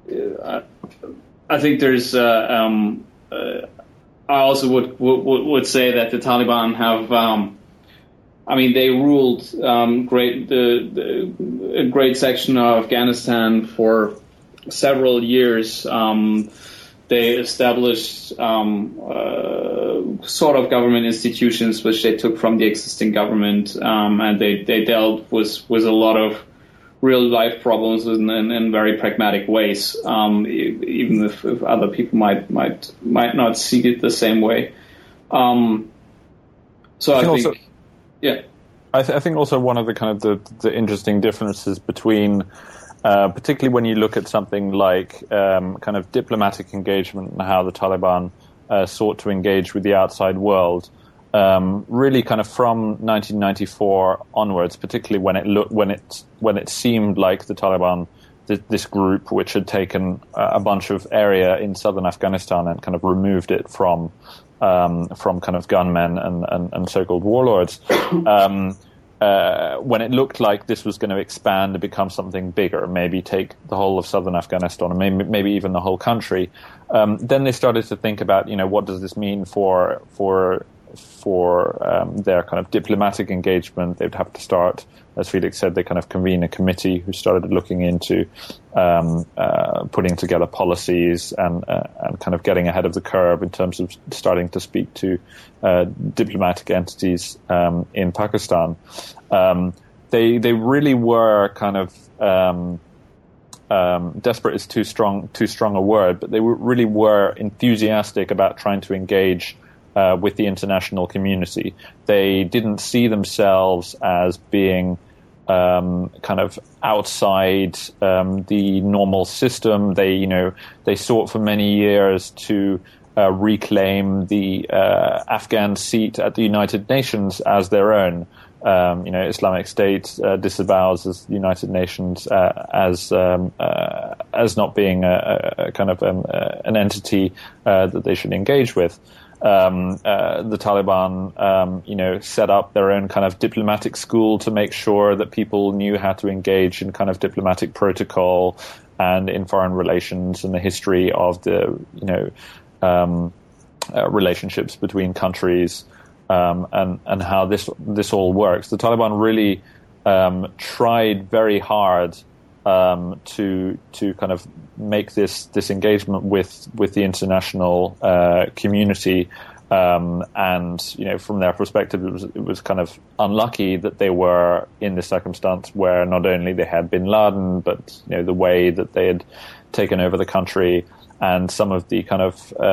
I think there's. Uh, um, uh, I also would, would would say that the Taliban have. Um, I mean, they ruled um, great the, the a great section of Afghanistan for several years. Um, they established um, uh, sort of government institutions which they took from the existing government, um, and they, they dealt with with a lot of real life problems in, in, in very pragmatic ways, um, even if, if other people might might might not see it the same way. Um, so I, I think, also, yeah, I, th- I think also one of the kind of the, the interesting differences between, uh, particularly when you look at something like um, kind of diplomatic engagement and how the Taliban uh, sought to engage with the outside world. Um, really, kind of from nineteen ninety-four onwards, particularly when it looked when it when it seemed like the Taliban, th- this group which had taken a bunch of area in southern Afghanistan and kind of removed it from um, from kind of gunmen and, and, and so-called warlords. Um, uh, when it looked like this was going to expand and become something bigger, maybe take the whole of southern Afghanistan, or maybe maybe even the whole country, um, then they started to think about, you know, what does this mean for for for um, their kind of diplomatic engagement. They'd have to start, as Felix said, they kind of convene a committee who started looking into um, uh, putting together policies and uh, and kind of getting ahead of the curve in terms of starting to speak to uh, diplomatic entities um, in Pakistan. Um, they they really were kind of um, um, desperate is too strong too strong a word, but they were, really were enthusiastic about trying to engage Uh, with the international community. They didn't see themselves as being um, kind of outside um, the normal system. They, you know, they sought for many years to uh, reclaim the uh, Afghan seat at the United Nations as their own. Um, you know, Islamic State uh, disavows as United Nations uh, as um, uh, as not being a, a kind of um, uh, an entity uh, that they should engage with. Um, uh, the Taliban, um, you know, set up their own kind of diplomatic school to make sure that people knew how to engage in kind of diplomatic protocol and in foreign relations and the history of the, you know, um, uh, relationships between countries. Um, and, and how this this all works. The Taliban really um, tried very hard um, to to kind of make this this engagement with with the international uh, community, um, and you know, from their perspective, it was it was kind of unlucky that they were in this circumstance where not only they had Bin Laden, but you know, the way that they had taken over the country. And some of the kind of uh,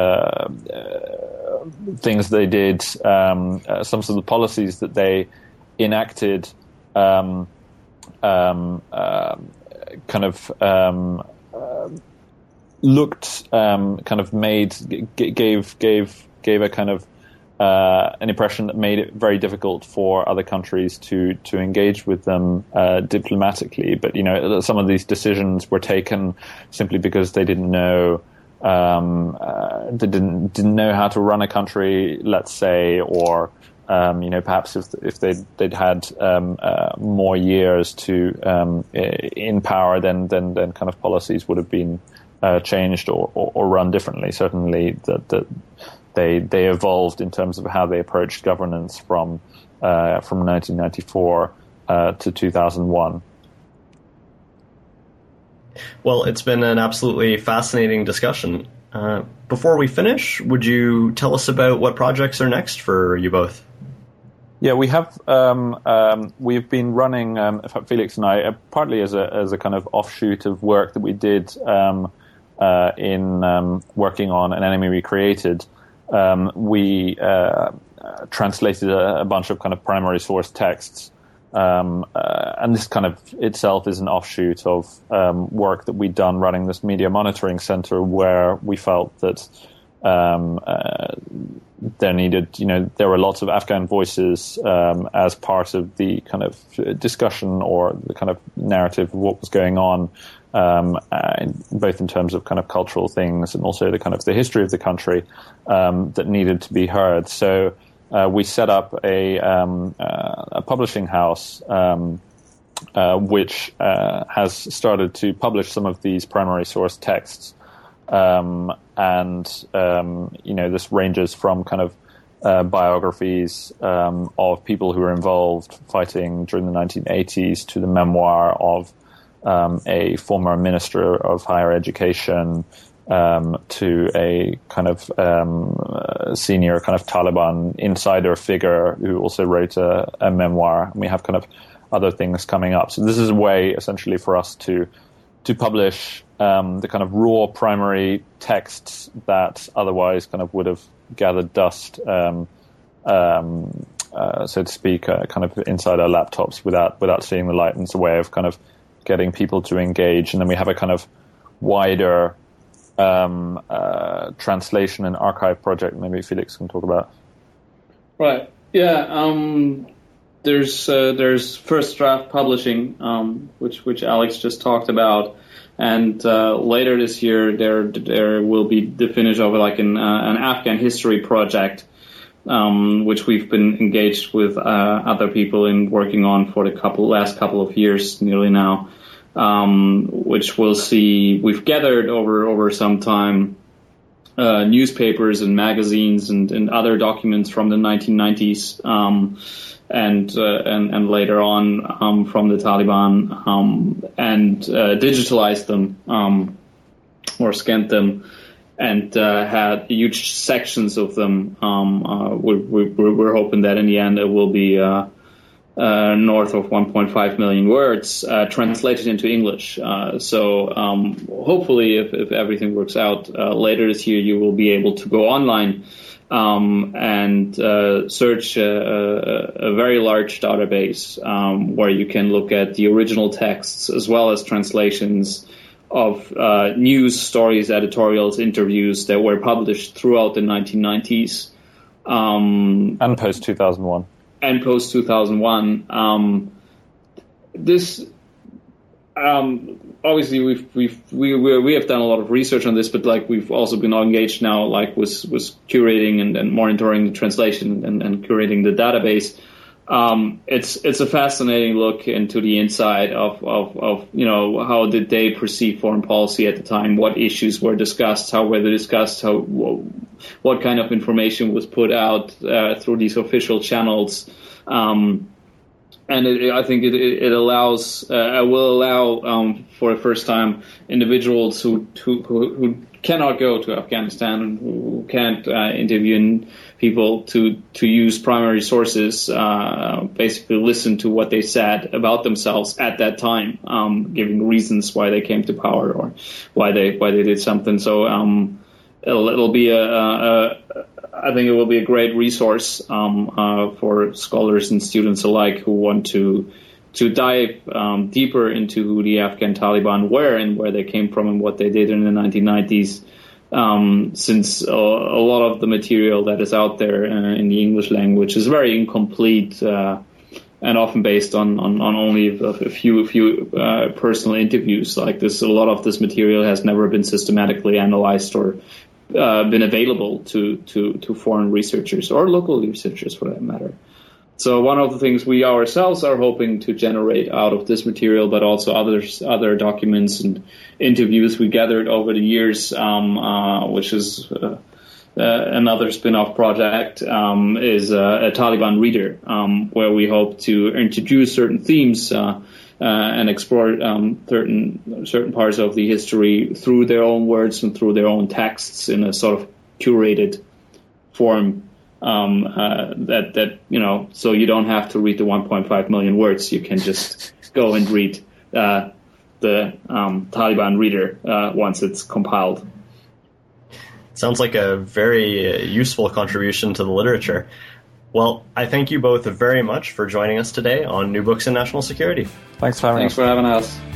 uh, things they did, um, uh, some of the policies that they enacted, um, um, uh, kind of um, uh, looked, um, kind of made, g- gave gave gave a kind of uh, an impression that made it very difficult for other countries to to engage with them uh, diplomatically. But you know, some of these decisions were taken simply because they didn't know. Um, uh, they didn't didn't know how to run a country, let's say, or um, you know, perhaps if if they'd they'd had um, uh, more years to um, in power, then then then kind of policies would have been uh, changed or, or, or run differently. Certainly, that that they they evolved in terms of how they approached governance from uh, from nineteen ninety-four uh, to two thousand one. Well, it's been an absolutely fascinating discussion. Uh, before we finish, would you tell us about what projects are next for you both? Yeah, we have. Um, um, we've been running, um, Felix and I, uh, partly as a as a kind of offshoot of work that we did um, uh, in um, working on An Enemy Recreated. Um, we uh, uh, translated a, a bunch of kind of primary source texts. Um, uh, and this kind of itself is an offshoot of um, work that we'd done running this media monitoring center, where we felt that um, uh, there needed, you know, there were lots of Afghan voices um, as part of the kind of discussion or the kind of narrative of what was going on, um, uh, both in terms of kind of cultural things and also the kind of the history of the country um, that needed to be heard. So. Uh, we set up a, um, uh, a publishing house um, uh, which uh, has started to publish some of these primary source texts, um, and um, you know, this ranges from kind of uh, biographies um, of people who were involved fighting during the nineteen eighties to the memoir of um, a former minister of higher education. Um, to a kind of um, uh, senior kind of Taliban insider figure who also wrote a, a memoir. And we have kind of other things coming up. So this is a way essentially for us to to publish um, the kind of raw primary texts that otherwise kind of would have gathered dust, um, um, uh, so to speak, uh, kind of inside our laptops without without seeing the light. And it's a way of kind of getting people to engage. And then we have a kind of wider Um, uh, translation and archive project. Maybe Felix can talk about. Right. Yeah. Um, there's uh, there's First Draft Publishing, um, which which Alex just talked about, and uh, later this year there there will be the finish of like an uh, an Afghan history project, um, which we've been engaged with uh, other people in working on for the couple last couple of years, nearly now. Um, which we'll see, we've gathered over, over some time, uh, newspapers and magazines and, and other documents from the nineteen nineties, um, and, uh, and, and later on, um, from the Taliban, um, and, uh, digitalized them, um, or scanned them and, uh, had huge sections of them. Um, uh, we're, we're, we're hoping that in the end it will be, uh, Uh, north of one point five million words, uh, translated into English. Uh, so um, hopefully, if, if everything works out, uh, later this year you will be able to go online um, and uh, search a, a, a very large database um, where you can look at the original texts as well as translations of uh, news, stories, editorials, interviews that were published throughout the nineteen nineties. Um, and post two thousand one. And post two thousand one. Um, this, um, obviously, we've we've we we we have done a lot of research on this, but like we've also been engaged now, like with with curating and, and monitoring the translation and, and curating the database. Um, it's it's a fascinating look into the inside of, of of you know how did they perceive foreign policy at the time, what issues were discussed, how were they discussed, how what kind of information was put out uh, through these official channels. Um, And it, I think it, it allows, uh, will allow um, for the first time individuals who, who who cannot go to Afghanistan and who can't uh, interview people to to use primary sources, uh, basically listen to what they said about themselves at that time, um, giving reasons why they came to power or why they why they did something. So um, it'll it'll be a, a, a I think it will be a great resource um, uh, for scholars and students alike who want to to dive um, deeper into who the Afghan Taliban were and where they came from and what they did in the nineteen nineties. Um, since a, a lot of the material that is out there uh, in the English language is very incomplete uh, and often based on, on, on only a, a few a few uh, personal interviews. Like this, a lot of this material has never been systematically analyzed or Uh, been available to, to, to foreign researchers or local researchers for that matter. So one of the things we ourselves are hoping to generate out of this material, but also others, other documents and interviews we gathered over the years, um, uh, which is uh, uh, another spin-off project, um, is uh, a Taliban reader, um, where we hope to introduce certain themes uh, Uh, and explore um, certain certain parts of the history through their own words and through their own texts in a sort of curated form. Um, uh, that that you know, so you don't have to read the one point five million words. You can just go and read uh, the um, Taliban Reader uh, once it's compiled. Sounds like a very uh, useful contribution to the literature. Well, I thank you both very much for joining us today on New Books in National Security. Thanks for having Thanks us. for having us.